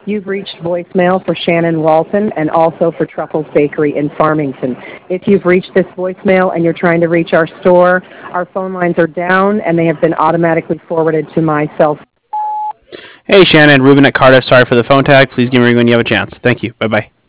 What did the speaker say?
You've reached voicemail for Shannon Walton and also for Truffles Bakery in Farmington. If you've reached this voicemail and you're trying to reach our store, our phone lines are down and they have been automatically forwarded to my cell phone. Hey, Shannon, Ruben at Cardiff. Sorry for the phone tag. Please give me a ring when you have a chance. Thank you. Bye-bye.